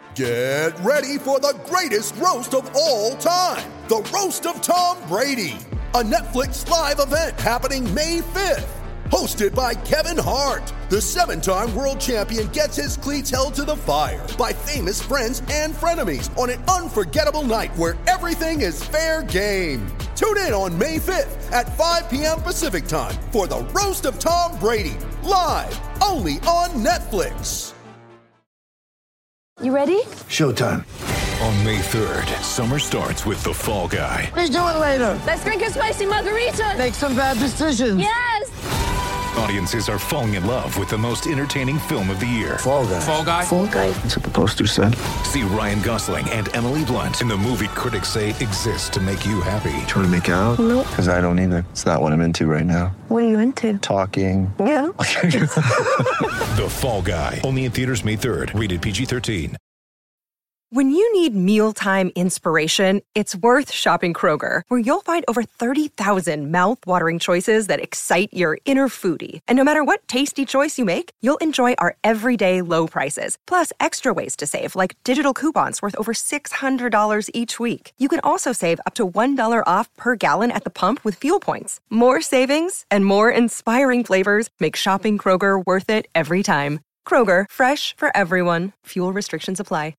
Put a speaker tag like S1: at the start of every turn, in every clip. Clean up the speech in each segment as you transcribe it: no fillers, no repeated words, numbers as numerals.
S1: Get ready for the greatest roast of all time, the Roast of Tom Brady, a Netflix live event happening May 5th. Hosted by Kevin Hart, the 7-time world champion gets his cleats held to the fire by famous friends and frenemies on an unforgettable night where everything is fair game. Tune in on May 5th at 5 p.m. Pacific time for the Roast of Tom Brady, live only on Netflix.
S2: You ready?
S3: Showtime.
S4: On May 3rd, summer starts with The Fall Guy.
S3: Let's do it later.
S2: Let's drink a spicy margarita.
S3: Make some bad decisions.
S2: Yes!
S4: Audiences are falling in love with the most entertaining film of the year.
S3: Fall Guy.
S4: Fall Guy?
S2: Fall guy.
S3: That's what the poster said.
S4: See Ryan Gosling and Emily Blunt in the movie critics say exists to make you happy.
S3: Trying to make it out?
S2: Nope.
S3: Because I don't either. It's not what I'm into right now.
S2: What are you into?
S3: Talking.
S2: Yeah.
S4: The Fall Guy. Only in theaters May 3rd. Rated PG-13.
S5: When you need mealtime inspiration, it's worth shopping Kroger, where you'll find over 30,000 mouth-watering choices that excite your inner foodie. And no matter what tasty choice you make, you'll enjoy our everyday low prices, plus extra ways to save, like digital coupons worth over $600 each week. You can also save up to $1 off per gallon at the pump with fuel points. More savings and more inspiring flavors make shopping Kroger worth it every time. Kroger, fresh for everyone. Fuel restrictions apply.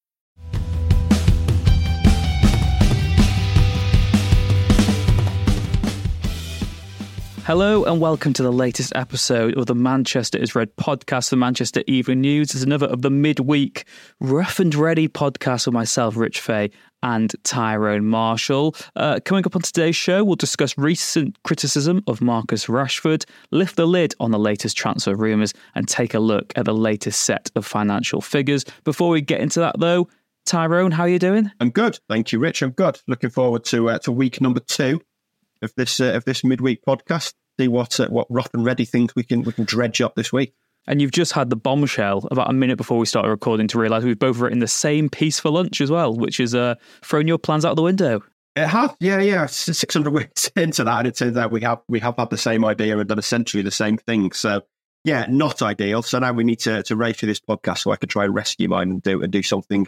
S6: Hello and welcome to the latest episode of the Manchester is Red podcast, the Manchester Evening News. It's another of the midweek rough and ready podcast with myself, Rich Fay, and Tyrone Marshall. Coming up on today's show, we'll discuss recent criticism of Marcus Rashford, lift the lid on the latest transfer rumours, and take a look at the latest set of financial figures. Before we get into that, though, Tyrone, how are you doing?
S7: I'm good, thank you, Rich. I'm good. Looking forward to week number 2 of this midweek podcast. See what rough and ready things we can dredge up this week.
S6: And you've just had the bombshell about a minute before we started recording to realise we've both written the same piece for lunch as well, which is throwing your plans out the window.
S7: It has, yeah. 600 weeks into that, and it turns out we have had the same idea and done essentially the same thing. So yeah, not ideal. So now we need to race through this podcast so I can try and rescue mine and do something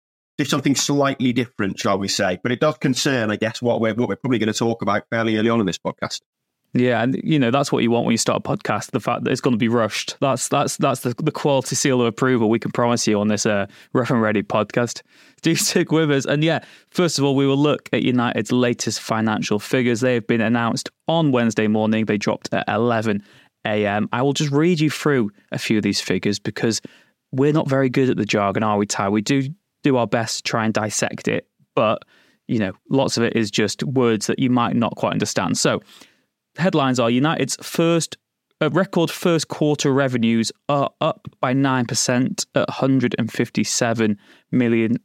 S7: slightly different, shall we say? But it does concern, I guess, what we're probably going to talk about fairly early on in this podcast.
S6: Yeah, and that's what you want when you start a podcast, the fact that it's going to be rushed. That's the quality seal of approval we can promise you on this Rough and Ready podcast. Do stick with us. And yeah, first of all, we will look at United's latest financial figures. They have been announced on Wednesday morning. They dropped at 11 a.m. I will just read you through a few of these figures because we're not very good at the jargon, are we, Ty? We do our best to try and dissect it, but lots of it is just words that you might not quite understand. So headlines are United's record first quarter revenues are up by 9% at £157 million.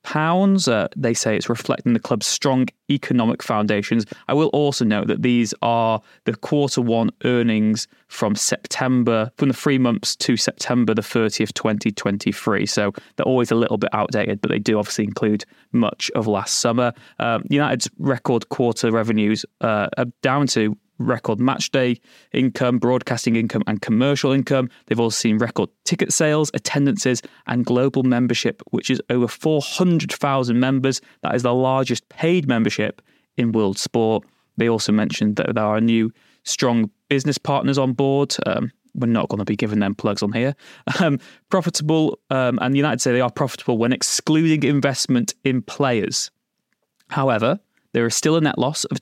S6: They say it's reflecting the club's strong economic foundations. I will also note that these are the quarter one earnings from the 3 months to September the 30th, 2023. So they're always a little bit outdated, but they do obviously include much of last summer. United's record quarter revenues are down to record matchday income, broadcasting income and commercial income. They've also seen record ticket sales, attendances and global membership, which is over 400,000 members. That is the largest paid membership in world sport. They also mentioned that there are new strong business partners on board. We're not going to be giving them plugs on here. Profitable, and United say they are profitable when excluding investment in players. However, there is still a net loss of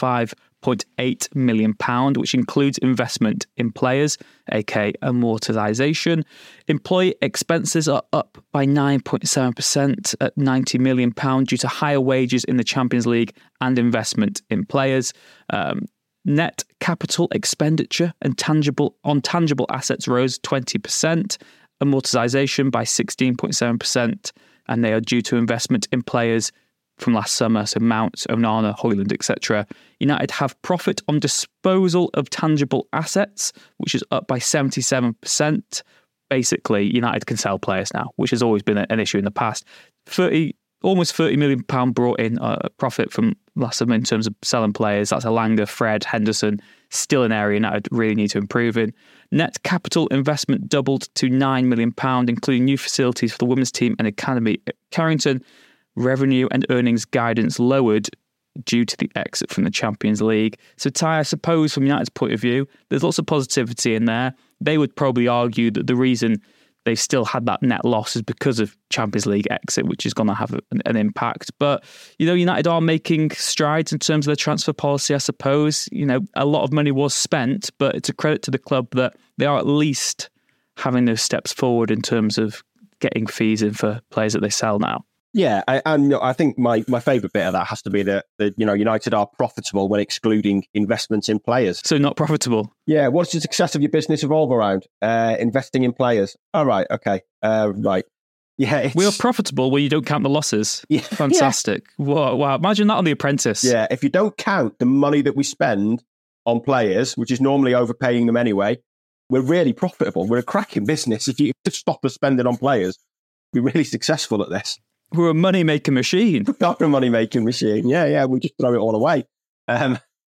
S6: £25.8 million, which includes investment in players, aka amortization. Employee expenses are up by 9.7% at £90 million due to higher wages in the Champions League and investment in players. Net capital expenditure and tangible assets rose 20%, amortization by 16.7%, and they are due to investment in players from last summer, so Mount, Onana, Højlund, etc. United have profit on disposal of tangible assets, which is up by 77%. Basically, United can sell players now, which has always been an issue in the past. Almost £30 million brought in profit from last summer in terms of selling players. That's Elanga, Fred, Henderson, still an area United really need to improve in. Net capital investment doubled to £9 million, including new facilities for the women's team and academy at Carrington. Revenue and earnings guidance lowered due to the exit from the Champions League. So, Ty, I suppose from United's point of view, there's lots of positivity in there. They would probably argue that the reason they've still had that net loss is because of Champions League exit, which is going to have an impact. But, United are making strides in terms of their transfer policy, I suppose. A lot of money was spent, but it's a credit to the club that they are at least having those steps forward in terms of getting fees in for players that they sell now.
S7: Yeah, I think my favourite bit of that has to be that United are profitable when excluding investments in players.
S6: So not profitable?
S7: Yeah, what does the success of your business revolve around? Investing in players. All right, okay, right. Yeah,
S6: we are profitable where you don't count the losses. Yeah, fantastic. Yeah. Wow, imagine that on The Apprentice.
S7: Yeah, if you don't count the money that we spend on players, which is normally overpaying them anyway, we're really profitable. We're a cracking business. If you stop us spending on players, we're really successful at this.
S6: We're a money-making machine.
S7: We are a money-making machine. Yeah, we just throw it all away. I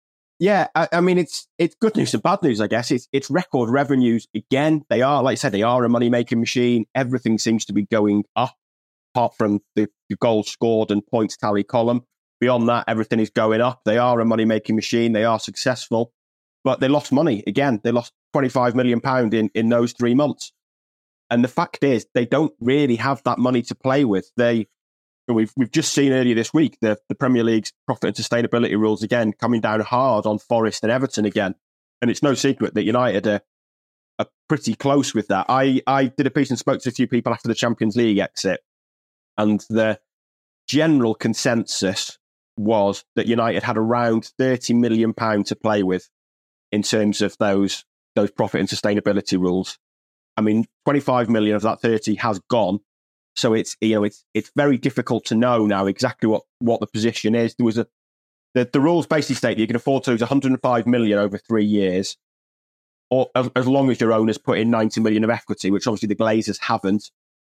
S7: mean, it's good news and bad news, I guess. It's record revenues again. They are, like I said, they are a money-making machine. Everything seems to be going up, apart from the goals scored and points tally column. Beyond that, everything is going up. They are a money-making machine. They are successful. But they lost money again. They lost £25 million in those 3 months. And the fact is, they don't really have that money to play with. We've just seen earlier this week the Premier League's profit and sustainability rules again coming down hard on Forest and Everton again. And it's no secret that United are pretty close with that. I did a piece and spoke to a few people after the Champions League exit, and the general consensus was that United had around £30 million to play with in terms of those profit and sustainability rules. I mean, 25 million of that 30 has gone. So it's very difficult to know now exactly what the position is. There was the rules basically state that you can afford to lose 105 million over 3 years, or as long as your owners put in 90 million of equity, which obviously the Glazers haven't.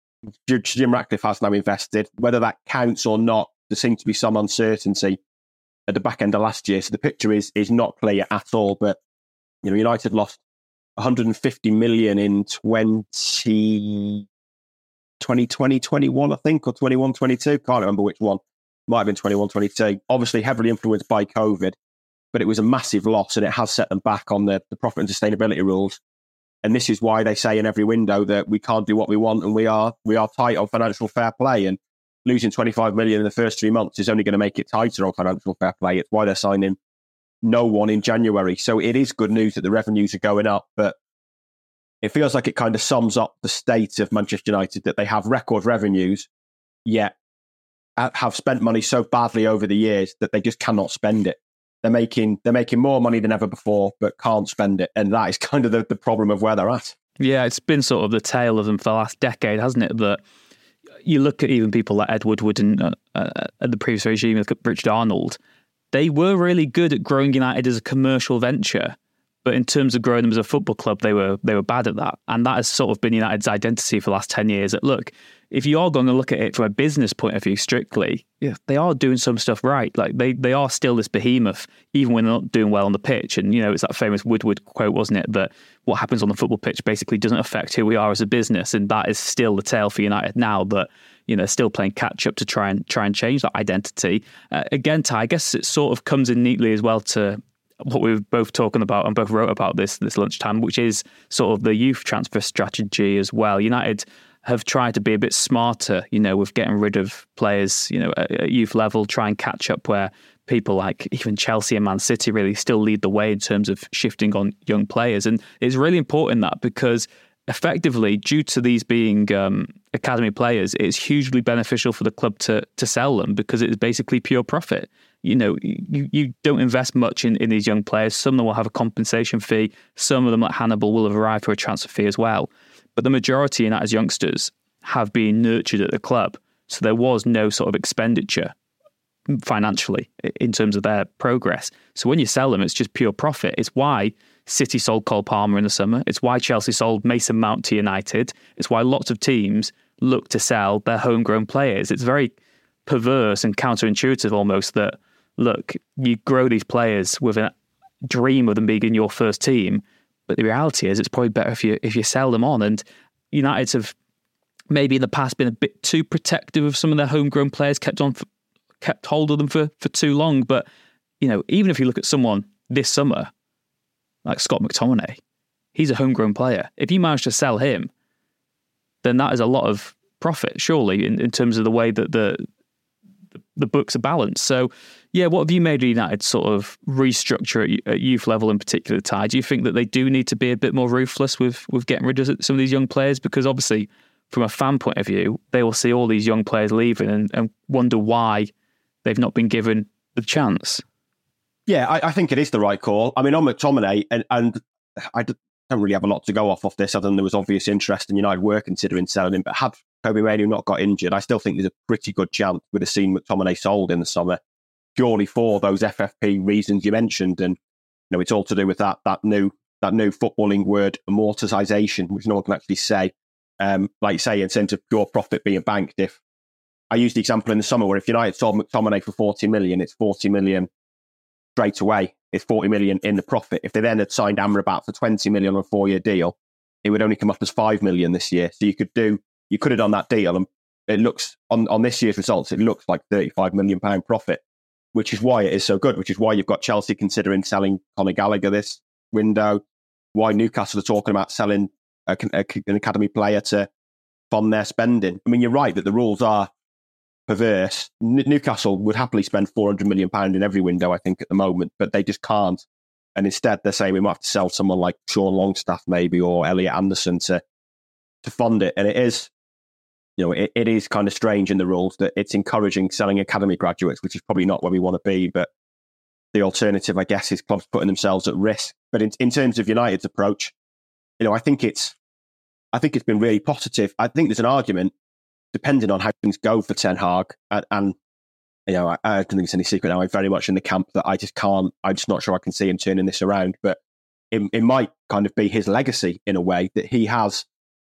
S7: Jim Ratcliffe has now invested. Whether that counts or not, there seems to be some uncertainty at the back end of last year. So the picture is not clear at all. But United lost 150 million in 2020, 21, I think, or 21, 22. Can't remember which one. Might have been 21, 22. Obviously heavily influenced by COVID, but it was a massive loss and it has set them back on the profit and sustainability rules. And this is why they say in every window that we can't do what we want and we are tight on financial fair play. And losing 25 million in the first 3 months is only going to make it tighter on financial fair play. It's why they're signing no one in January. So it is good news that the revenues are going up, but it feels like it kind of sums up the state of Manchester United, that they have record revenues, yet have spent money so badly over the years that they just cannot spend it. They're making more money than ever before, but can't spend it. And that is kind of the problem of where they're at.
S6: Yeah, it's been sort of the tale of them for the last decade, hasn't it? That you look at even people like Ed Woodward and at the previous regime, look at Richard Arnold. They were really good at growing United as a commercial venture, but in terms of growing them as a football club, they were bad at that. And that has sort of been United's identity for the last 10 years. That, look, if you are going to look at it from a business point of view strictly, yeah, they are doing some stuff right. Like they are still this behemoth, even when they're not doing well on the pitch. And, it's that famous Woodward quote, wasn't it? That what happens on the football pitch basically doesn't affect who we are as a business. And that is still the tale for United now, that, still playing catch up to try and change that identity. Again, Ty, I guess it sort of comes in neatly as well to what we were both talking about and both wrote about this lunchtime, which is sort of the youth transfer strategy as well. United have tried to be a bit smarter, with getting rid of players, at youth level, try and catch up where people like even Chelsea and Man City really still lead the way in terms of shifting on young players. And it's really important that, because effectively, due to these being academy players, it's hugely beneficial for the club to sell them, because it is basically pure profit. You don't invest much in these young players. Some of them will have a compensation fee. Some of them, like Hannibal, will have arrived for a transfer fee as well. But the majority of United's youngsters have been nurtured at the club. So there was no sort of expenditure financially in terms of their progress. So when you sell them, it's just pure profit. It's why City sold Cole Palmer in the summer. It's why Chelsea sold Mason Mount to United. It's why lots of teams look to sell their homegrown players. It's very perverse and counterintuitive almost that look, you grow these players with a dream of them being in your first team, but the reality is it's probably better if you sell them on. And United have maybe in the past been a bit too protective of some of their homegrown players, kept hold of them for too long. But, even if you look at someone this summer, like Scott McTominay, he's a homegrown player. If you manage to sell him, then that is a lot of profit, surely, in terms of the way that the books are balanced. So, what have you made of United sort of restructure at youth level in particular, Ty? Do you think that they do need to be a bit more ruthless with getting rid of some of these young players? Because obviously, from a fan point of view, they will see all these young players leaving and wonder why they've not been given the chance.
S7: Yeah, I think it is the right call. I mean, on McTominay, and I don't really have a lot to go off this, other than there was obvious interest, and United were considering selling him. But had Kobe Mainoo not got injured, I still think there's a pretty good chance we'd have seen McTominay sold in the summer, purely for those FFP reasons you mentioned. And it's all to do with that new footballing word, amortization, which no one can actually say. Like you say, in terms of pure profit being banked. If I used the example in the summer where if United sold McTominay for 40 million, it's 40 million straight away. It's 40 million in the profit. If they then had signed Amrabat for 20 million on a 4-year deal, it would only come up as 5 million this year. So you could have done that deal, and it looks on this year's results, it looks like £35 million profit, which is why it is so good, which is why you've got Chelsea considering selling Conor Gallagher this window, why Newcastle are talking about selling an academy player to fund their spending. I mean, you're right that the rules are perverse. Newcastle would happily spend £400 million in every window, I think, at the moment, but they just can't. And instead, they're saying we might have to sell someone like Sean Longstaff, maybe, or Elliot Anderson to fund it. And it is, it is kind of strange in the rules that it's encouraging selling academy graduates, which is probably not where we want to be. But the alternative, I guess, is clubs putting themselves at risk. But in terms of United's approach, I think it's been really positive. I think there's an argument, depending on how things go for Ten Hag, and I don't think it's any secret now, I'm very much in the camp that I'm just not sure I can see him turning this around. But it might kind of be his legacy in a way, that he has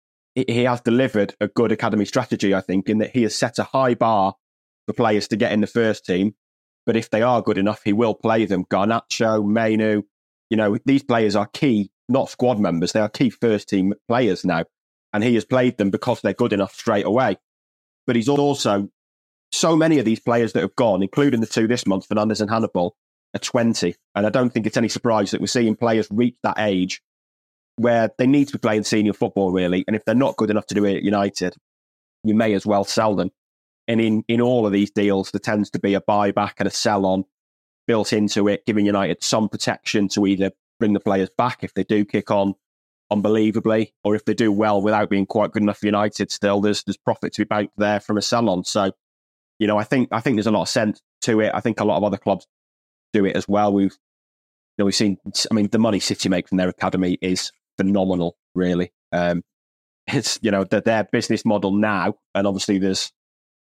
S7: delivered a good academy strategy, I think, in that he has set a high bar for players to get in the first team. But if they are good enough, he will play them. Garnacho, Mainoo, these players are key, not squad members. They are key first team players now. And he has played them because they're good enough straight away. But he's also, so many of these players that have gone, including the two this month, Fernandes and Hannibal, are 20. And I don't think it's any surprise that we're seeing players reach that age where they need to be playing senior football, really. And if they're not good enough to do it at United, you may as well sell them. And in all of these deals, there tends to be a buyback and a sell-on built into it, giving United some protection to either bring the players back if they do kick on unbelievably, or if they do well without being quite good enough for United, still there's profit to be banked there from a sell-on. So, I think there's a lot of sense to it. I think a lot of other clubs do it as well. We've seen, the money City make from their academy is phenomenal, really. It's, their business model now, and obviously there's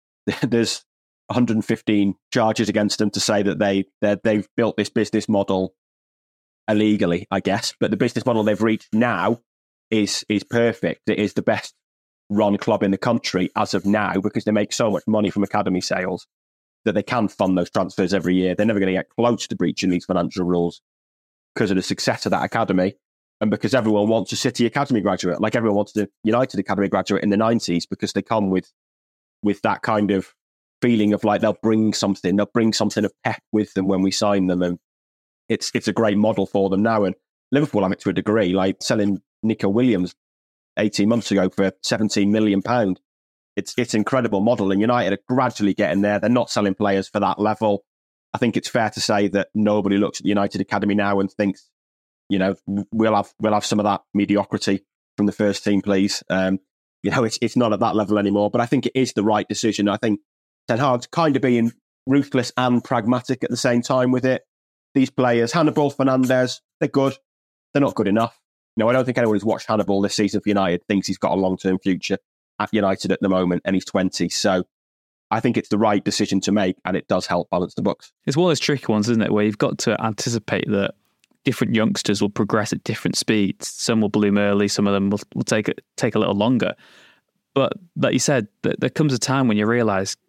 S7: 115 charges against them to say that they've built this business model illegally, I guess. But the business model they've reached now is perfect. It is the best run club in the country as of now, because they make so much money from academy sales that they can fund those transfers every year. They're never going to get close to breaching these financial rules because of the success of that academy, and because everyone wants a City academy graduate, like everyone wants a United academy graduate in the 90s, because they come with that kind of feeling of like they'll bring something of pep with them when we sign them. And it's a great model for them now. And Liverpool have it to a degree, like selling Nico Williams 18 months ago for £17 million. It's an incredible model, and United are gradually getting there. They're not selling players for that level. I think it's fair to say that nobody looks at the United Academy now and thinks, we'll have some of that mediocrity from the first team, please. It's not at that level anymore, but I think it is the right decision. I think Ten Hag's kind of being ruthless and pragmatic at the same time with it. These players, Hannibal, Fernandes, they're good. They're not good enough. I don't think anyone who's watched Hannibal this season for United thinks he's got a long-term future at United at the moment, and he's 20. So I think it's the right decision to make, and it does help balance the books.
S6: It's one of those tricky ones, isn't it, where you've got to anticipate that different youngsters will progress at different speeds. Some will bloom early, some of them will take a little longer. But like you said, there comes a time when you realise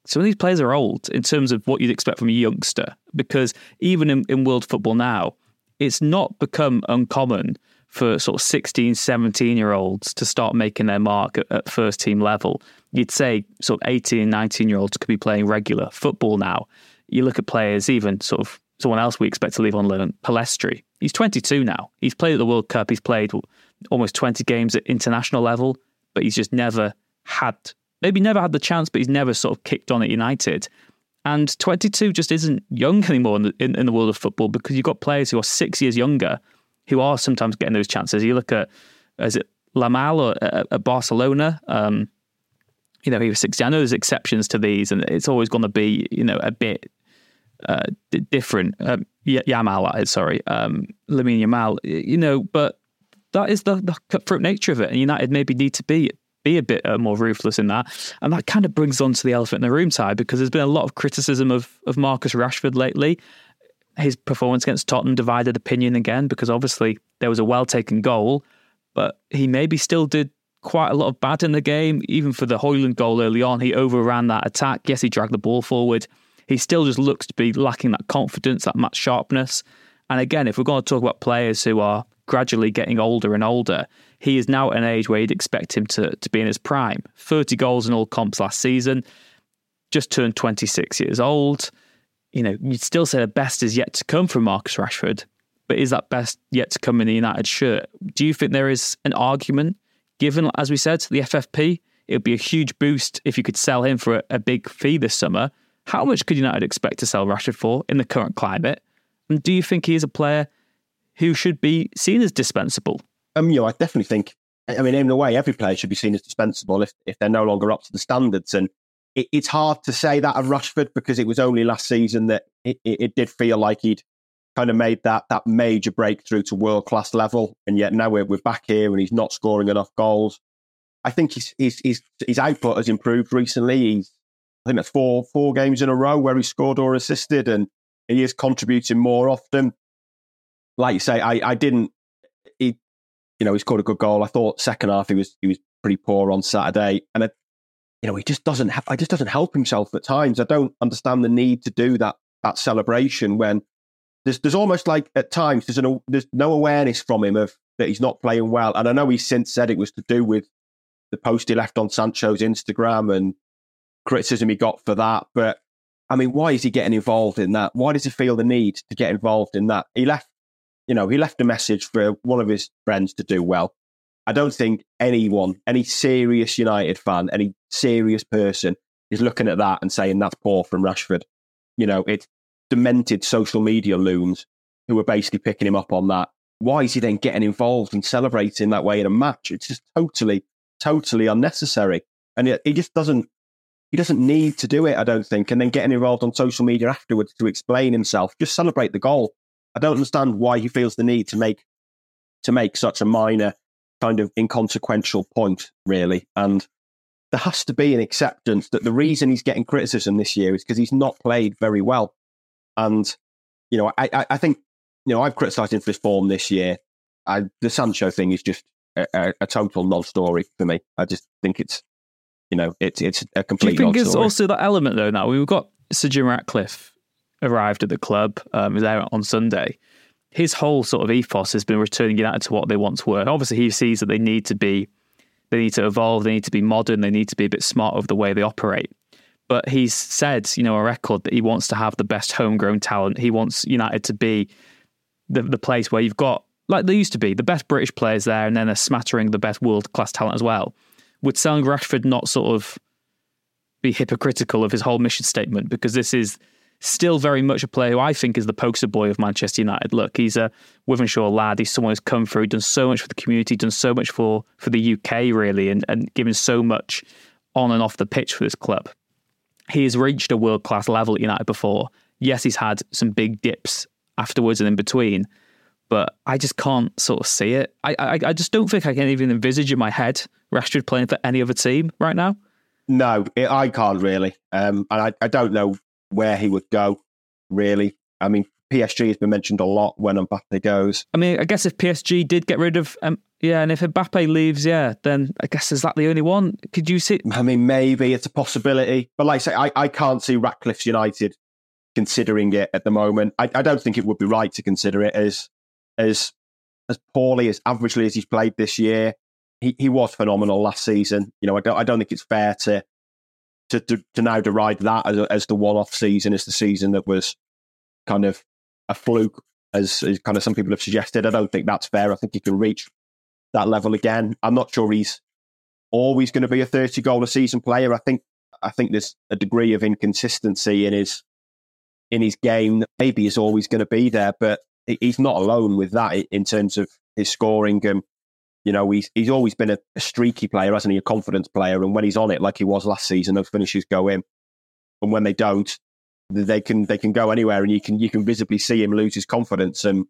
S6: some of these players are old in terms of what you'd expect from a youngster, because even in world football now, it's not become uncommon for sort of 16, 17-year-olds to start making their mark at first team level. You'd say sort of 18, 19-year-olds could be playing regular football now. You look at players, even sort of someone else we expect to leave on loan, Palestri. He's 22 now. He's played at the World Cup. He's played almost 20 games at international level, but he's just never had the chance, but he's never sort of kicked on at United. And 22 just isn't young anymore in the world of football, because you've got players who are 6 years younger who are sometimes getting those chances. You look at, is it Lamela at Barcelona? He was 60. I know there's exceptions to these, and it's always going to be, a bit different. Lamine Yamal, but that is the cutthroat nature of it. And United maybe need to be a bit more ruthless in that. And that kind of brings on to the elephant in the room, Ty, because there's been a lot of criticism of Marcus Rashford lately. His performance against Tottenham divided opinion again, because obviously there was a well-taken goal, but he maybe still did quite a lot of bad in the game. Even for the Højlund goal early on, he overran that attack. Yes, he dragged the ball forward. He still just looks to be lacking that confidence, that match sharpness. And again, if we're going to talk about players who are gradually getting older and older, he is now at an age where you'd expect him to be in his prime. 30 goals in all comps last season, just turned 26 years old. You'd still say the best is yet to come from Marcus Rashford, but is that best yet to come in the United shirt? Do you think there is an argument, given, as we said, the FFP? It would be a huge boost if you could sell him for a big fee this summer. How much could United expect to sell Rashford for in the current climate? And do you think he is a player who should be seen as dispensable?
S7: I definitely think, in a way, every player should be seen as dispensable if they're no longer up to the standards. And it's hard to say that of Rashford, because it was only last season that it did feel like he'd kind of made that major breakthrough to world-class level. And yet now we're back here and he's not scoring enough goals. I think his output has improved recently. I think that's four games in a row where he scored or assisted, and he is contributing more often. Like you say, he scored a good goal. I thought second half he was pretty poor on Saturday, and he just doesn't help himself at times. I don't understand the need to do that celebration when there's almost like at times there's no awareness from him of that he's not playing well. And I know he's since said it was to do with the post he left on Sancho's Instagram and criticism he got for that. But why is he getting involved in that? Why does he feel the need to get involved in that? He left a message for one of his friends to do well. I don't think any serious United fan, any serious person is looking at that and saying that's poor from Rashford. It's demented social media loons who are basically picking him up on that. Why is he then getting involved and celebrating that way in a match? It's just totally, totally unnecessary. And he just doesn't need to do it, I don't think. And then getting involved on social media afterwards to explain himself, just celebrate the goal. I don't understand why he feels the need to make such a minor kind of inconsequential point, really. And there has to be an acceptance that the reason he's getting criticism this year is because he's not played very well. And, I think, I've criticised him for his form this year. The Sancho thing is just a total non-story for me. I just think it's a complete non-story.
S6: Do you think it's also that element, though, now? We've got Sir Jim Ratcliffe arrived at the club, was there on Sunday. His whole sort of ethos has been returning United to what they once were. Obviously, he sees that they need to evolve, they need to be modern, they need to be a bit smart of the way they operate. But he's said, on record, that he wants to have the best homegrown talent. He wants United to be the place where you've got, like they used to be, the best British players there, and then a smattering of the best world-class talent as well. Would selling Rashford not sort of be hypocritical of his whole mission statement? Because this is still very much a player who I think is the poster boy of Manchester United. Look, he's a Wythenshawe lad. He's someone who's come through, done so much for the community, done so much for the UK, really, and given so much on and off the pitch for this club. He has reached a world-class level at United before. Yes, he's had some big dips afterwards and in between, but I just can't sort of see it. I just don't think I can even envisage in my head Rashford playing for any other team right now.
S7: No, I can't really. And I don't know where he would go, really. PSG has been mentioned a lot when Mbappe goes.
S6: I mean, I guess if PSG did get rid of, and if Mbappe leaves, then I guess is that the only one? Could you see?
S7: I mean, maybe it's a possibility, but like I say, I can't see Ratcliffe's United considering it at the moment. I don't think it would be right to consider it as poorly, as averagely as he's played this year. He was phenomenal last season. I don't think it's fair to now deride that as the one-off season, as the season that was kind of a fluke, as kind of some people have suggested. I don't think that's fair. I think he can reach that level again. I'm not sure he's always going to be a 30-goal a season player. I think there's a degree of inconsistency in his game that maybe is always going to be there, but he's not alone with that in terms of his scoring. He's always been a streaky player, hasn't he? A confidence player, and when he's on it, like he was last season, those finishes go in. And when they don't, they can go anywhere, and you can visibly see him lose his confidence. And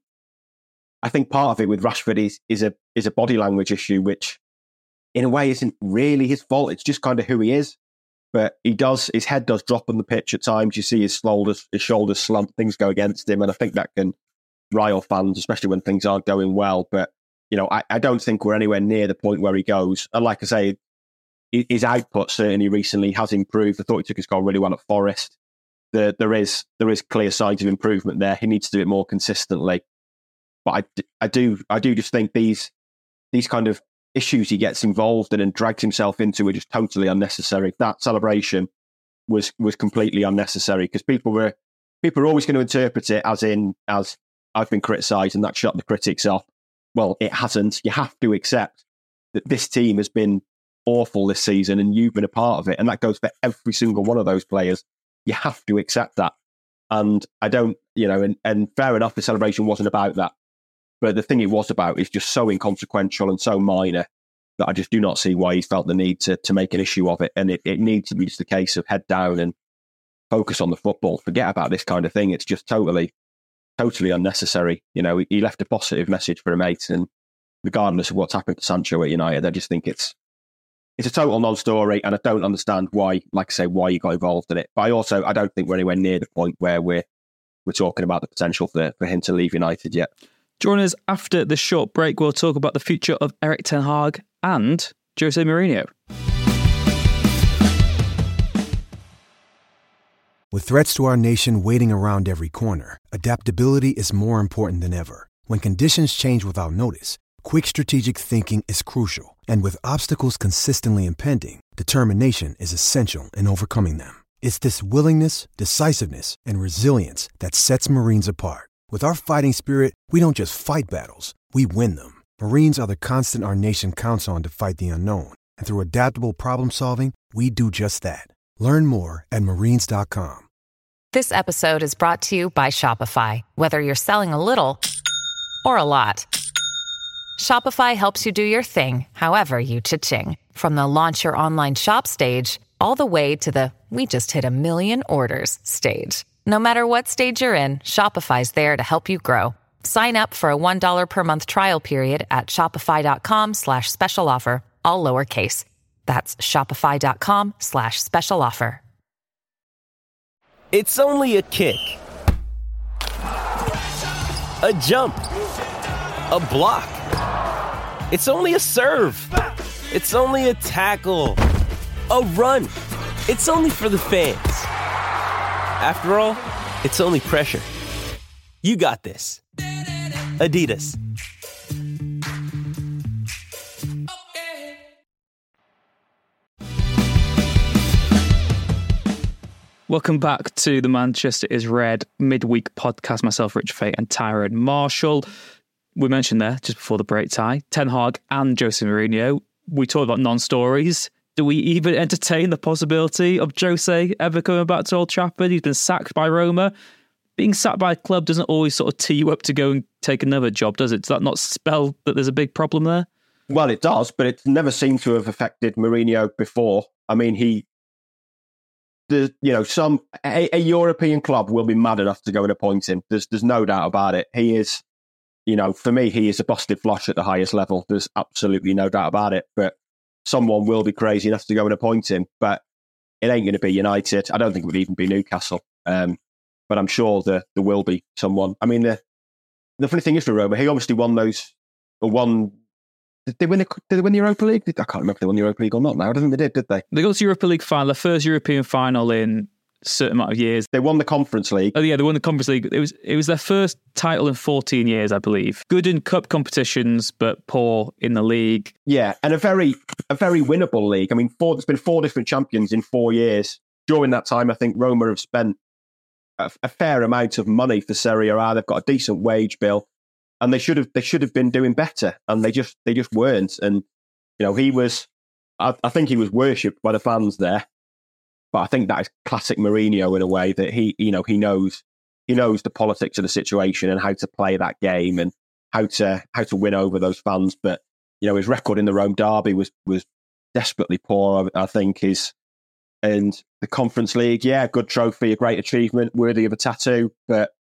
S7: I think part of it with Rashford is a body language issue, which in a way isn't really his fault. It's just kind of who he is. But his head does drop on the pitch at times. You see his shoulders slump, things go against him, and I think that can rile fans, especially when things aren't going well. But I don't think we're anywhere near the point where he goes. And like I say, his output certainly recently has improved. I thought he took his goal really well at Forest. There is clear signs of improvement there. He needs to do it more consistently. But I do just think these kind of issues he gets involved in and drags himself into are just totally unnecessary. That celebration was completely unnecessary, because people are always going to interpret it as I've been criticised and that shut the critics off. Well, it hasn't. You have to accept that this team has been awful this season and you've been a part of it. And that goes for every single one of those players. You have to accept that. And I don't, and fair enough, the celebration wasn't about that. But the thing it was about is just so inconsequential and so minor that I just do not see why he's felt the need to make an issue of it. And it needs to be just a case of head down and focus on the football. Forget about this kind of thing. It's just totally unnecessary. He left a positive message for a mate, and regardless of what's happened to Sancho at United, I just think it's a total non-story, and I don't understand why, like I say, why you got involved in it. But I don't think we're anywhere near the point where we're talking about the potential for him to leave United yet.
S6: Join us after this short break. We'll talk about the future of Erik ten Hag and Jose Mourinho.
S8: With threats to our nation waiting around every corner, adaptability is more important than ever. When conditions change without notice, quick strategic thinking is crucial. And with obstacles consistently impending, determination is essential in overcoming them. It's this willingness, decisiveness, and resilience that sets Marines apart. With our fighting spirit, we don't just fight battles, we win them. Marines are the constant our nation counts on to fight the unknown. And through adaptable problem solving, we do just that. Learn more at marines.com.
S9: This episode is brought to you by Shopify. Whether you're selling a little or a lot, Shopify helps you do your thing, however you cha-ching. From the launch your online shop stage, all the way to the we just hit 1 million orders stage. No matter what stage you're in, Shopify's there to help you grow. Sign up for a $1 per month trial period at shopify.com/special offer, all lowercase. That's shopify.com/special offer.
S10: It's only a kick, a jump, a block. It's only a serve. It's only a tackle, a run. It's only for the fans. After all, it's only pressure. You got this. Adidas.
S6: Welcome back to the Manchester is Red midweek podcast. Myself, Richard Fate, and Tyrone Marshall. We mentioned there just before the break, Ty, Ten Hag and Jose Mourinho. We talked about non-stories. Do we even entertain the possibility of Jose ever coming back to Old Trafford? He's been sacked by Roma. Being sacked by a club doesn't always sort of tee you up to go and take another job, does it? Does that not spell that there's a big problem there?
S7: Well, it does, but it's never seemed to have affected Mourinho before. I mean, a European club will be mad enough to go and appoint him. There's no doubt about it. He is, for me, he is a busted flush at the highest level. There's absolutely no doubt about it. But someone will be crazy enough to go and appoint him. But it ain't going to be United. I don't think it would even be Newcastle. but I'm sure there will be someone. I mean, the funny thing is for Roma, he obviously won those, or won. Did they win the Europa League? I can't remember if they won the Europa League or not now. I don't think they did they?
S6: They got to Europa League final, the first European final in a certain amount of years.
S7: They won the Conference League.
S6: Oh yeah, they won the Conference League. It was their first title in 14 years, I believe. Good in cup competitions, but poor in the league.
S7: Yeah, and a very winnable league. I mean, there's been 4 different champions in 4 years. During that time, I think Roma have spent a fair amount of money for Serie A. They've got a decent wage bill, and they should have been doing better, and they just weren't. And he was, I think he was worshipped by the fans there. But I think that is classic Mourinho in a way, that he knows the politics of the situation and how to play that game and how to win over those fans. But his record in the Rome derby was desperately poor, I think. And the Conference League, yeah, good trophy, a great achievement, worthy of a tattoo. But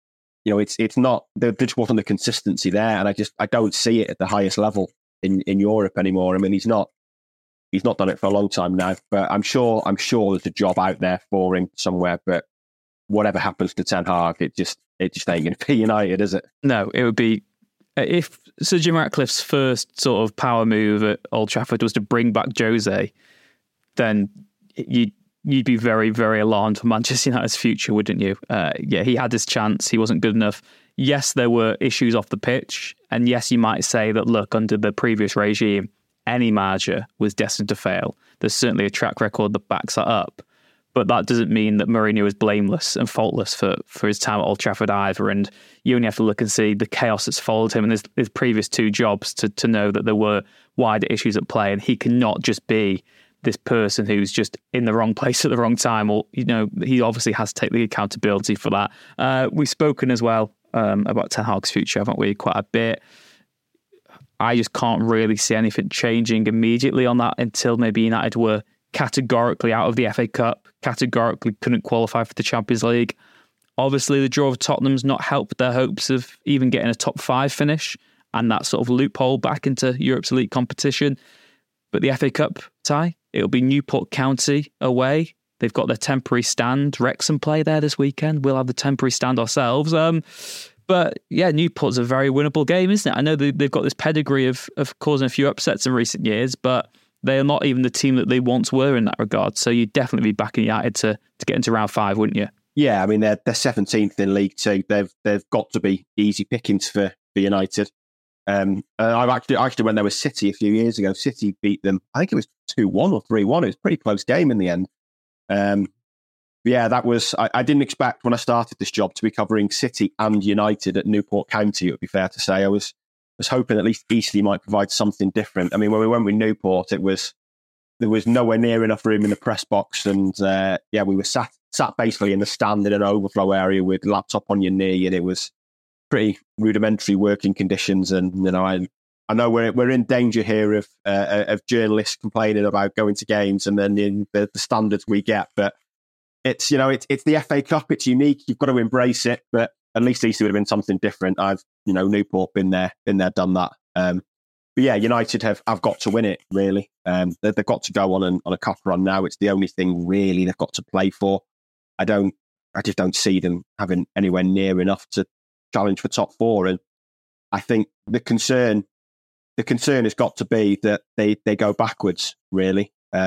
S7: it's not. There just wasn't the consistency there, and I don't see it at the highest level in Europe anymore. I mean, he's not done it for a long time now, but I'm sure there's a job out there for him somewhere. But whatever happens to Ten Hag, it just ain't going to be United, is it?
S6: No, it would be, if Sir Jim Ratcliffe's first sort of power move at Old Trafford was to bring back Jose, then you'd be very, very alarmed for Manchester United's future, wouldn't you? Yeah, he had his chance. He wasn't good enough. Yes, there were issues off the pitch, and yes, you might say that, look, under the previous regime, any manager was destined to fail. There's certainly a track record that backs that up. But that doesn't mean that Mourinho is blameless and faultless for his time at Old Trafford either. And you only have to look and see the chaos that's followed him in his previous 2 jobs to know that there were wider issues at play. And he cannot just be this person who's just in the wrong place at the wrong time. Or, he obviously has to take the accountability for that. We've spoken as well about Ten Hag's future, haven't we? Quite a bit. I just can't really see anything changing immediately on that until maybe United were categorically out of the FA Cup, categorically couldn't qualify for the Champions League. Obviously, the draw of Tottenham's not helped their hopes of even getting a top 5 finish and that sort of loophole back into Europe's elite competition. But the FA Cup tie, it'll be Newport County away. They've got their temporary stand. Wrexham play there this weekend. We'll have the temporary stand ourselves. But yeah, Newport's a very winnable game, isn't it? I know they've got this pedigree of causing a few upsets in recent years, but they are not even the team that they once were in that regard. So you'd definitely be backing United to get into round 5, wouldn't you?
S7: Yeah, I mean, they're 17th in League 2. They've got to be easy pickings for United. I actually went there with City a few years ago. City beat them, I think it was 2-1 or 3-1. It was a pretty close game in the end. Yeah, that was. I didn't expect when I started this job to be covering City and United at Newport County. It would be fair to say I was hoping at least Eastleigh might provide something different. I mean, when we went with Newport, there was nowhere near enough room in the press box, and we were sat basically in the stand in an overflow area with laptop on your knee, and it was pretty rudimentary working conditions. And I know we're in danger here of journalists complaining about going to games and then the standards we get, but. It's the FA Cup. It's unique. You've got to embrace it. But at least Eastleigh would have been something different. Newport been there, done that. But yeah, United have got to win it. Really, they've got to go on a cup run now. It's the only thing really they've got to play for. I just don't see them having anywhere near enough to challenge for top 4. And I think the concern has got to be that they go backwards. Really,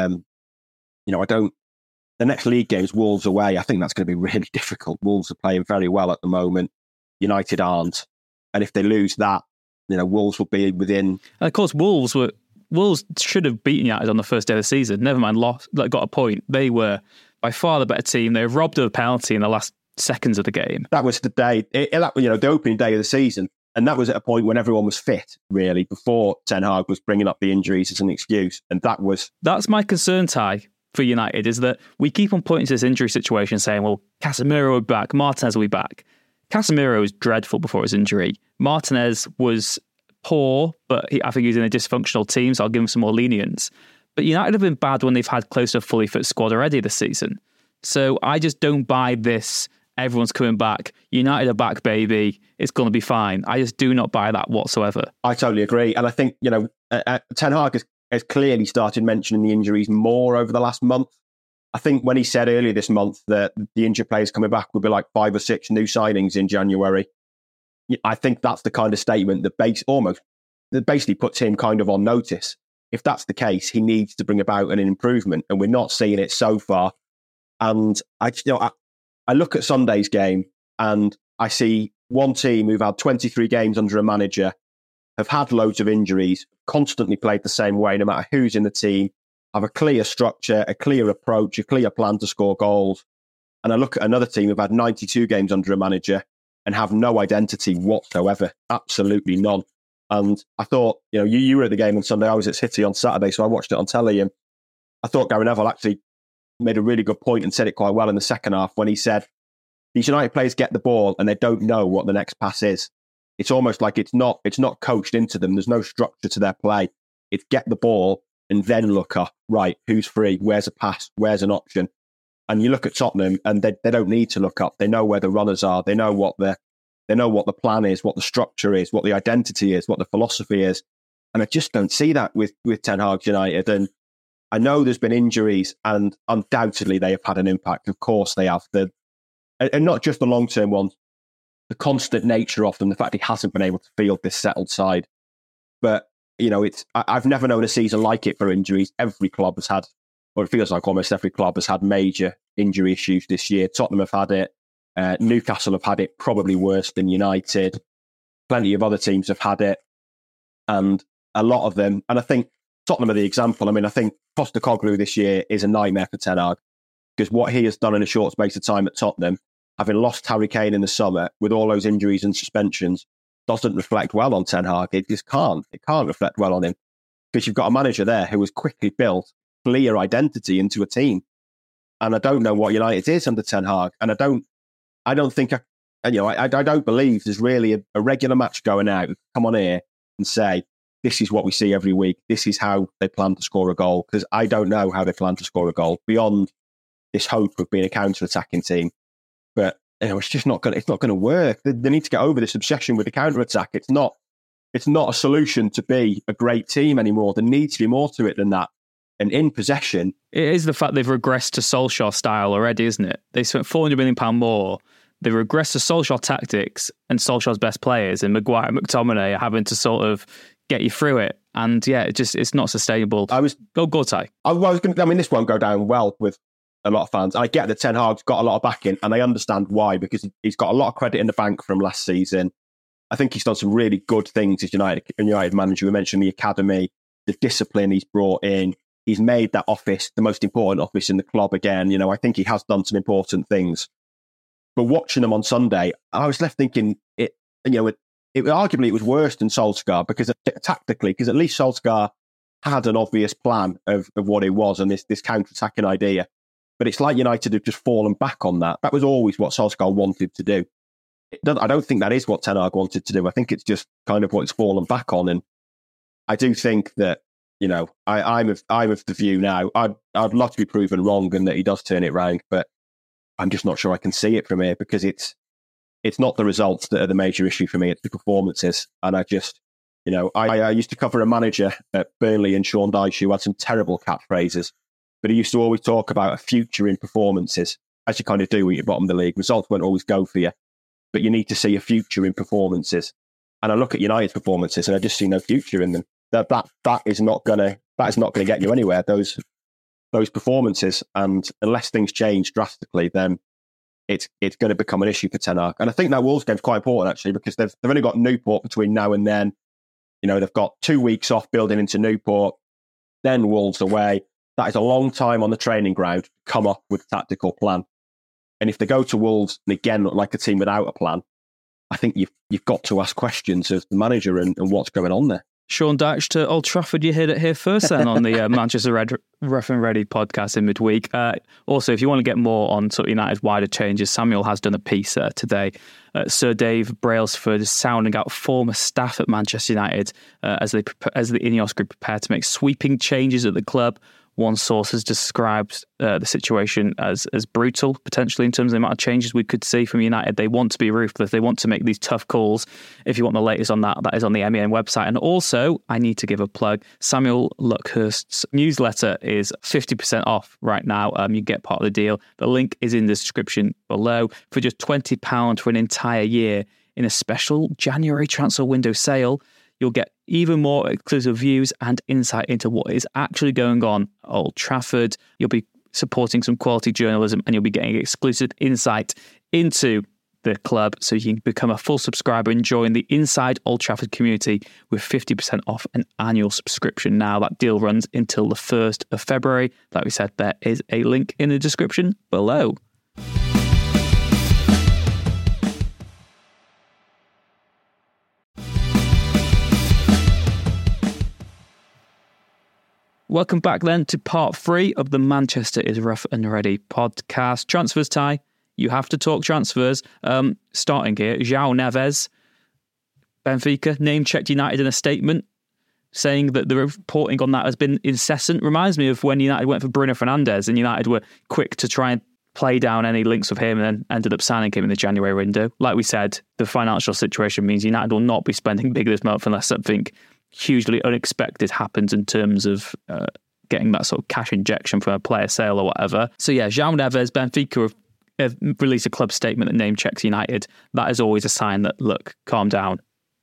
S7: The next league game is Wolves away. I think that's going to be really difficult. Wolves are playing very well at the moment. United aren't. And if they lose that, Wolves will be within...
S6: And of course, Wolves should have beaten United on the first day of the season. Never mind, got a point. They were by far the better team. They were robbed of a penalty in the last seconds of the game.
S7: That was the day, the opening day of the season. And that was at a point when everyone was fit, really, before Ten Hag was bringing up the injuries as an excuse. And
S6: that's my concern, Ty, for United, is that we keep on pointing to this injury situation saying, well, Casemiro will be back, Martinez will be back. Casemiro was dreadful before his injury. Martinez was poor, but I think he's in a dysfunctional team, so I'll give him some more lenience. But United have been bad when they've had close to a fully fit squad already this season. So I just don't buy this, everyone's coming back, United are back, baby, it's going to be fine. I just do not buy that whatsoever.
S7: I totally agree. And I think, Ten Hag has clearly started mentioning the injuries more over the last month. I think when he said earlier this month that the injured players coming back would be like 5 or 6 new signings in January, I think that's the kind of statement that basically puts him kind of on notice. If that's the case, he needs to bring about an improvement, and we're not seeing it so far. And I look at Sunday's game and I see one team who've had 23 games under a manager, have had loads of injuries, constantly played the same way, no matter who's in the team, have a clear structure, a clear approach, a clear plan to score goals. And I look at another team who've had 92 games under a manager and have no identity whatsoever, absolutely none. And I thought, you were at the game on Sunday, I was at City on Saturday, so I watched it on telly, and I thought Gary Neville actually made a really good point and said it quite well in the second half when he said, these United players get the ball and they don't know what the next pass is. It's almost like it's not coached into them. There's no structure to their play. It's get the ball and then look up, right, who's free, where's a pass, where's an option. And you look at Tottenham and they don't need to look up. They know where the runners are. They know what the plan is, what the structure is, what the identity is, what the philosophy is. And I just don't see that with Ten Hag's United. And I know there's been injuries, and undoubtedly they have had an impact. Of course they have. And not just the long-term ones, the constant nature of them, the fact he hasn't been able to field this settled side. But, I've never known a season like it for injuries. Every club has had, or it feels like almost every club has had major injury issues this year. Tottenham have had it. Newcastle have had it probably worse than United. Plenty of other teams have had it. And a lot of them, and I think Tottenham are the example. I mean, I think Postecoglou this year is a nightmare for Ten Hag, because what he has done in a short space of time at Tottenham, having lost Harry Kane in the summer with all those injuries and suspensions, doesn't reflect well on Ten Hag. It just can't. It can't reflect well on him, because you've got a manager there who has quickly built clear identity into a team. And I don't know what United is under Ten Hag. And I don't think, I don't believe there's really a regular match going out, come on here and say, this is what we see every week. This is how they plan to score a goal. Because I don't know how they plan to score a goal beyond this hope of being a counter-attacking team. But it's just not going to work. They need to get over this obsession with the counter-attack. It's not a solution to be a great team anymore. There needs to be more to it than that. And in possession,
S6: it is the fact they've regressed to Solskjaer style already, isn't it? They spent £400 million more. They regressed to Solskjaer tactics and Solskjaer's best players, and Maguire and McTominay are having to sort of get you through it. And yeah, it's not sustainable. Go Ty.
S7: This won't go down well with a lot of fans. I get that Ten Hag's got a lot of backing, and I understand why, because he's got a lot of credit in the bank from last season. I think he's done some really good things as United manager. We mentioned the academy, the discipline he's brought in. He's made that office the most important office in the club again. I think he has done some important things. But watching him on Sunday, I was left thinking arguably it was worse than Solskjaer, because tactically, because at least Solskjaer had an obvious plan of what it was and this counter-attacking idea. But it's like United have just fallen back on that. That was always what Solskjaer wanted to do. I don't think that is what Ten Hag wanted to do. I think it's just kind of what it's fallen back on. And I do think that, I'm of the view now, I'd love to be proven wrong and that he does turn it round, but I'm just not sure I can see it from here, because it's not the results that are the major issue for me, it's the performances. And I just, I used to cover a manager at Burnley, and Sean Dyche, who had some terrible catchphrases, but he used to always talk about a future in performances, as you kind of do when you're bottom of the league. Results won't always go for you, but you need to see a future in performances. And I look at United's performances and I just see no future in them. That is not going to get you anywhere, those performances. And unless things change drastically, then it's going to become an issue for Ten Hag. And I think that Wolves game's quite important, actually, because they've only got Newport between now and then. They've got 2 weeks off building into Newport, then Wolves away. That is a long time on the training ground to come up with a tactical plan. And if they go to Wolves and again look like a team without a plan, I think you've got to ask questions of the manager and what's going on there.
S6: Sean Dyche to Old Trafford, you heard it here first then on the Manchester Rough and Ready podcast in midweek. Also, if you want to get more on sort of United's wider changes, Samuel has done a piece today. Sir Dave Brailsford is sounding out former staff at Manchester United as the Ineos group prepare to make sweeping changes at the club. One source has described the situation as brutal, potentially, in terms of the amount of changes we could see from United. They want to be ruthless. They want to make these tough calls. If you want the latest on that, that is on the MEN website. And also, I need to give a plug. Samuel Luckhurst's newsletter is 50% off right now. You get part of the deal. The link is in the description below. For just £20 for an entire year in a special January transfer window sale, you'll get even more exclusive views and insight into what is actually going on at Old Trafford. You'll be supporting some quality journalism and you'll be getting exclusive insight into the club so you can become a full subscriber and join the Inside Old Trafford community with 50% off an annual subscription. Now, that deal runs until the 1st of February. Like we said, there is a link in the description below. Welcome back then to part 3 of the Manchester is Rough and Ready podcast. Transfers, Ty. You have to talk transfers. Starting here, João Neves, Benfica, name-checked United in a statement, saying that the reporting on that has been incessant. Reminds me of when United went for Bruno Fernandes and United were quick to try and play down any links with him and then ended up signing him in the January window. Like we said, the financial situation means United will not be spending big this month unless something hugely unexpected happens in terms of getting that sort of cash injection from a player sale or whatever. So yeah, João Neves, Benfica have released a club statement that name checks United. That is always a sign that, look, calm down.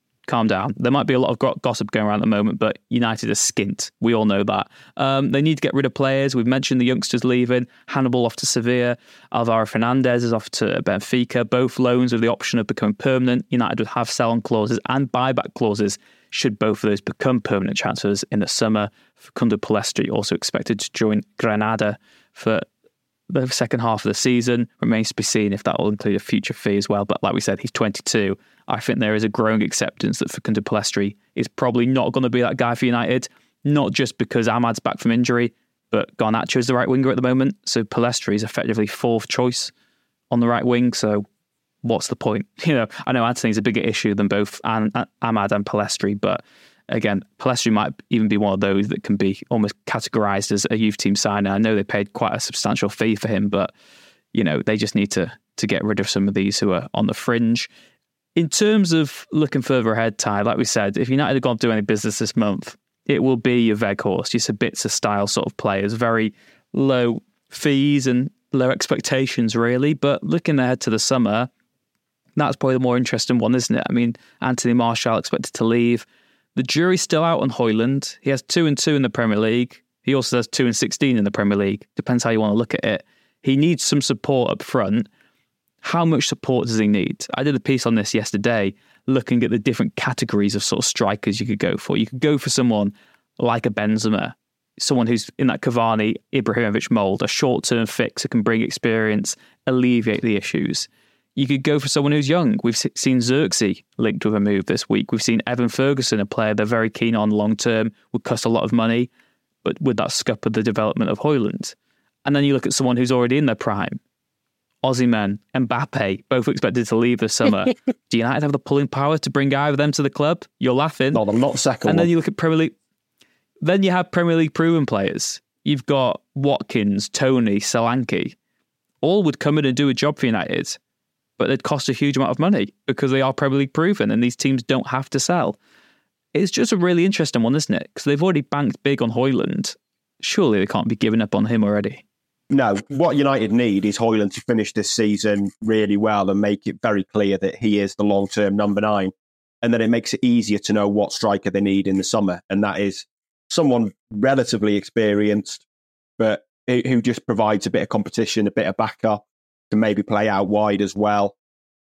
S6: There might be a lot of gossip going around at the moment, but United are skint. We all know that. They need to get rid of players. We've mentioned the youngsters leaving. Hannibal off to Sevilla. Alvaro Fernandez is off to Benfica. Both loans with the option of becoming permanent. United would have sell-on clauses and buyback clauses should both of those become permanent transfers in the summer. Facundo Pellistri also expected to join Granada for the second half of the season. Remains to be seen if that will include a future fee as well. But like we said, he's 22. I think there is a growing acceptance that Facundo Pellistri is probably not going to be that guy for United, not just because Ahmad's back from injury, but Garnacho is the right winger at the moment. So Pellistri is effectively 4th choice on the right wing. So what's the point? I know Antony's a bigger issue than both Ahmad and Pellistri, but again, Pellistri might even be one of those that can be almost categorised as a youth team signer. I know they paid quite a substantial fee for him, but they just need to get rid of some of these who are on the fringe. In terms of looking further ahead, Ty, like we said, if United are going to do any business this month, it will be your Weghorst, your Sabitzer style sort of players, very low fees and low expectations really. But looking ahead to the summer, that's probably the more interesting one, isn't it? I mean, Anthony Martial expected to leave. The jury's still out on Højlund. He has 2-2 in the Premier League. He also has 2-16 in the Premier League. Depends how you want to look at it. He needs some support up front. How much support does he need? I did a piece on this yesterday, looking at the different categories of sort of strikers you could go for. You could go for someone like a Benzema, someone who's in that Cavani, Ibrahimovic mould, a short-term fix that can bring experience, alleviate the issues. You could go for someone who's young. We've seen Xerxes linked with a move this week. We've seen Evan Ferguson, a player they're very keen on long-term, would cost a lot of money, but would that scupper the development of Højlund? And then you look at someone who's already in their prime. Osimhen, Mbappe, both expected to leave this summer. Do United have the pulling power to bring either of them to the club? You're laughing.
S7: No, I'm not second.
S6: And then you look at Premier League. Then you have Premier League proven players. You've got Watkins, Toney, Solanke. All would come in and do a job for United, but they'd cost a huge amount of money because they are Premier League proven and these teams don't have to sell. It's just a really interesting one, isn't it? Because they've already banked big on Højlund. Surely they can't be giving up on him already.
S7: No, what United need is Højlund to finish this season really well and make it very clear that he is the long-term number 9. And then it makes it easier to know what striker they need in the summer. And that is someone relatively experienced, but who just provides a bit of competition, a bit of backup, can maybe play out wide as well.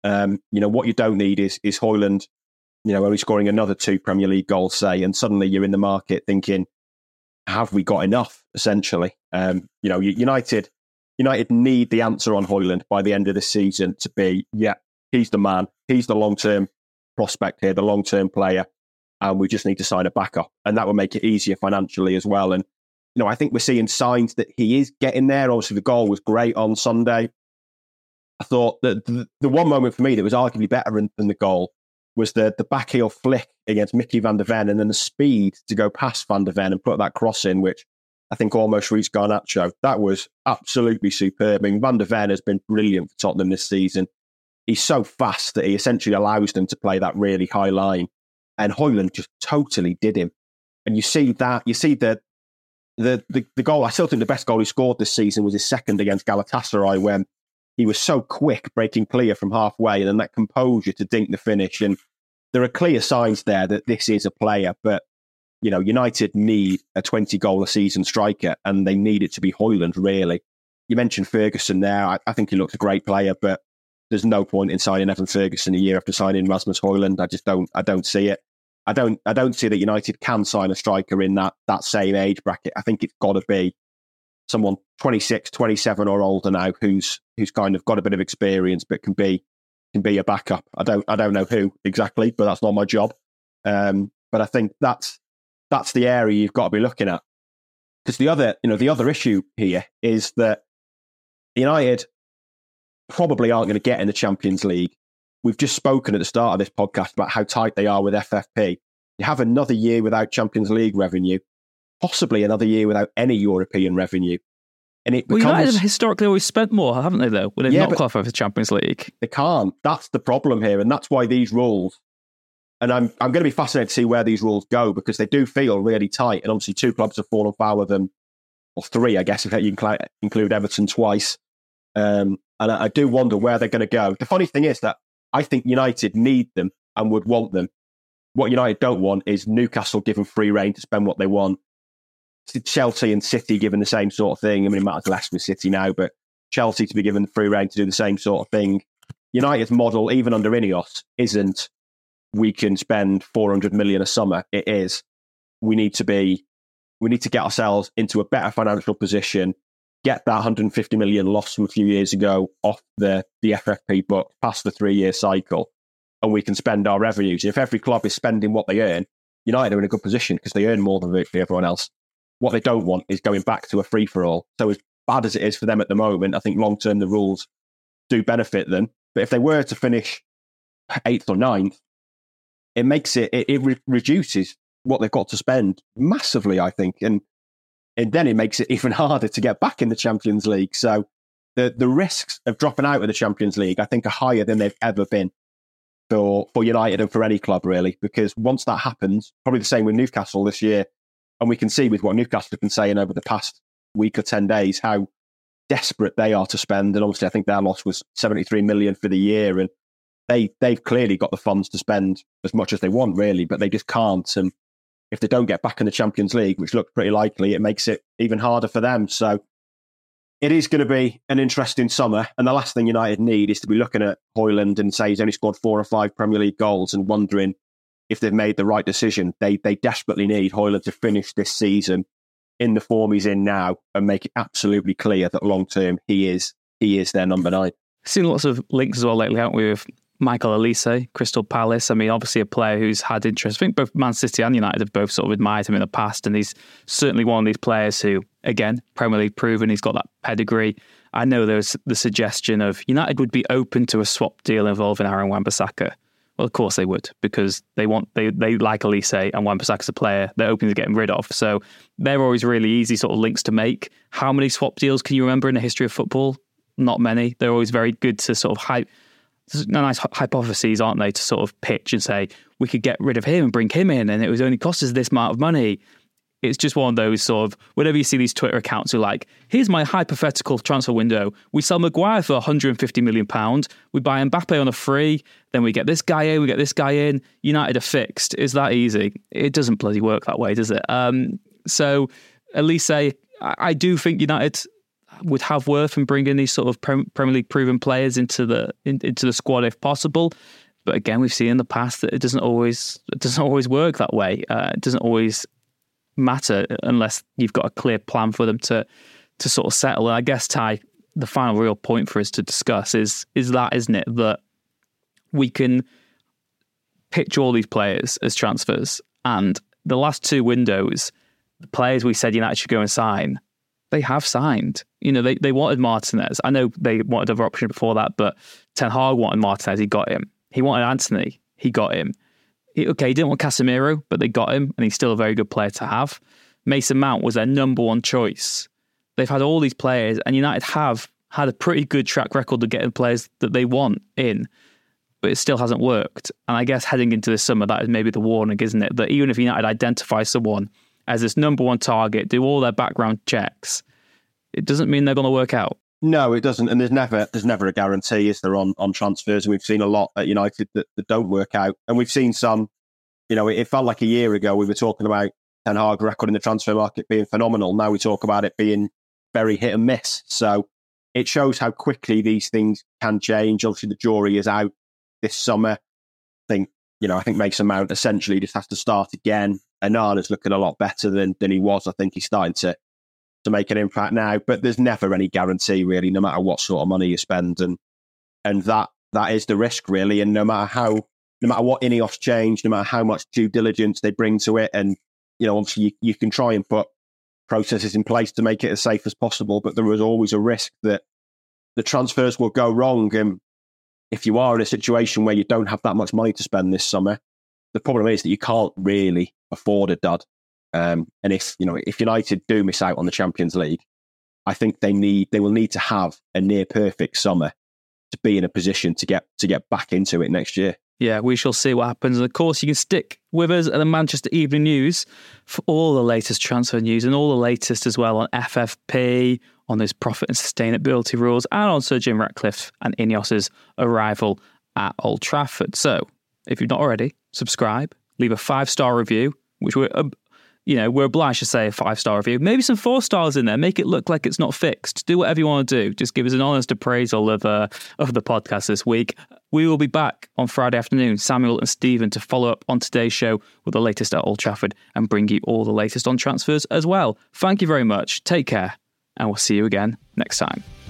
S7: What you don't need is Højlund, only scoring another 2 Premier League goals, say, and suddenly you're in the market thinking, have we got enough, essentially? United need the answer on Højlund by the end of the season to be, yeah, he's the man. He's the long-term prospect here, the long-term player, and we just need to sign a backup. And that will make it easier financially as well. And, I think we're seeing signs that he is getting there. Obviously, the goal was great on Sunday. I thought that the one moment for me that was arguably better than the goal was the backheel flick against Mickey van der Ven and then the speed to go past van der Ven and put that cross in, which I think almost reached Garnacho. That was absolutely superb. I mean, Van der Ven has been brilliant for Tottenham this season. He's so fast that he essentially allows them to play that really high line. And Højlund just totally did him. And you see that, you see the goal. I still think the best goal he scored this season was his second against Galatasaray, when he was so quick breaking clear from halfway, and then that composure to dink the finish. And there are clear signs there that this is a player, but you know, United need a 20-goal-a-season striker, and they need it to be Højlund, really. You mentioned Ferguson there. I think he looks a great player, but there's no point in signing Evan Ferguson a year after signing Rasmus Højlund. I don't see it. I don't see that United can sign a striker in that same age bracket. I think it's got to be someone 26, 27 or older now who's kind of got a bit of experience but can be a backup. I don't know who exactly, but that's not my job. But I think that's the area you've got to be looking at. Because the other issue here is that United probably aren't going to get in the Champions League. We've just spoken at the start of this podcast about how tight they are with FFP. You have another year without Champions League revenue, possibly another year without any European revenue. And it becomes...
S6: United have historically always spent more, haven't they, though? When they've not qualified for the Champions League.
S7: They can't. That's the problem here. And that's why these rules... And I'm going to be fascinated to see where these rules go, because they do feel really tight. And obviously 2 clubs have fallen foul of them, or 3, I guess, if you include Everton twice. And I do wonder where they're going to go. The funny thing is that I think United need them and would want them. What United don't want is Newcastle given free rein to spend what they want. Chelsea and City given the same sort of thing. I mean, it matters less with City now, but Chelsea to be given free rein to do the same sort of thing. United's model, even under Ineos, isn't we can spend 400 million a summer. It is we need to get ourselves into a better financial position, get that 150 million loss from a few years ago off the FFP book, past the 3-year cycle, and we can spend our revenues. If every club is spending what they earn, United are in a good position because they earn more than virtually everyone else. What they don't want is going back to a free-for-all. So as bad as it is for them at the moment, I think long-term the rules do benefit them. But if they were to finish 8th or 9th, it makes it reduces what they've got to spend massively, I think. And then it makes it even harder to get back in the Champions League. So the risks of dropping out of the Champions League, I think, are higher than they've ever been for United and for any club, really. Because once that happens, probably the same with Newcastle this year, and we can see with what Newcastle have been saying over the past week or 10 days, how desperate they are to spend. And obviously, I think their loss was 73 million for the year. And they've clearly got the funds to spend as much as they want, really, but they just can't. And if they don't get back in the Champions League, which looks pretty likely, it makes it even harder for them. So it is going to be an interesting summer. And the last thing United need is to be looking at Højlund and say he's only scored 4 or 5 Premier League goals and wondering if they've made the right decision. They desperately need Højlund to finish this season in the form he's in now and make it absolutely clear that long term he is their number 9.
S6: Seen lots of links as well lately, haven't we, with Michael Olise, Crystal Palace. I mean, obviously a player who's had interest. I think both Man City and United have both sort of admired him in the past, and he's certainly one of these players who, again, Premier League proven, he's got that pedigree. I know there's the suggestion of United would be open to a swap deal involving Aaron Wan-Bissaka. Well, of course they would, because they like Olise, and Wan-Bissaka's a player they're open to getting rid of. So they're always really easy sort of links to make. How many swap deals can you remember in the history of football? Not many. They're always very good to sort of nice hypotheses, aren't they, to sort of pitch and say, we could get rid of him and bring him in and it would only cost us this amount of money. It's just one of those sort of, whenever you see these Twitter accounts who are like, here's my hypothetical transfer window. We sell Maguire for £150 million. We buy Mbappe on a free. Then we get this guy in, we get this guy in. United are fixed. Is that easy? It doesn't bloody work that way, does it? So Olise, I do think United would have worth in bringing these sort of Premier League proven players into the squad if possible. But again, we've seen in the past that it doesn't always work that way. It doesn't always matter unless you've got a clear plan for them to sort of settle. And I guess, Ty, the final real point for us to discuss is that, isn't it, that we can pitch all these players as transfers, and the last 2 windows, the players we said United should go and sign, they have signed. You know, they wanted Martinez. I know they wanted other option before that, but Ten Hag wanted Martinez, he got him. He wanted Antony, he got him. He didn't want Casemiro, but they got him, and he's still a very good player to have. Mason Mount was their number one choice. They've had all these players, and United have had a pretty good track record of getting players that they want in, but it still hasn't worked. And I guess heading into this summer, that is maybe the warning, isn't it? That even if United identify someone as this number one target, do all their background checks, it doesn't mean they're going to work out.
S7: No, it doesn't. And there's never a guarantee, is there, on transfers? And we've seen a lot at United that don't work out. And we've seen some, it felt like a year ago we were talking about Ten Hag's record in the transfer market being phenomenal. Now we talk about it being very hit and miss. So it shows how quickly these things can change. Obviously, the jury is out this summer. I think Mason Mount essentially just has to start again. Onana's looking a lot better than he was. I think he's starting to make an impact now. But there's never any guarantee, really, no matter what sort of money you spend. And that is the risk, really. And no matter what Ineos change, no matter how much due diligence they bring to it, and obviously you can try and put processes in place to make it as safe as possible, but there is always a risk that the transfers will go wrong. And if you are in a situation where you don't have that much money to spend this summer, the problem is that you can't really afford a dud. And if United do miss out on the Champions League, I think they will need to have a near perfect summer to be in a position to get back into it next year.
S6: Yeah, we shall see what happens. And of course, you can stick with us at the Manchester Evening News for all the latest transfer news and all the latest as well on FFP, on those profit and sustainability rules, and on Sir Jim Ratcliffe and Ineos's arrival at Old Trafford. So, if you've not already, subscribe, leave a 5-star review, which we're obliged to say a 5-star review. Maybe some 4 stars in there. Make it look like it's not fixed. Do whatever you want to do. Just give us an honest appraisal of the podcast this week. We will be back on Friday afternoon, Samuel and Stephen, to follow up on today's show with the latest at Old Trafford and bring you all the latest on transfers as well. Thank you very much. Take care, and we'll see you again next time.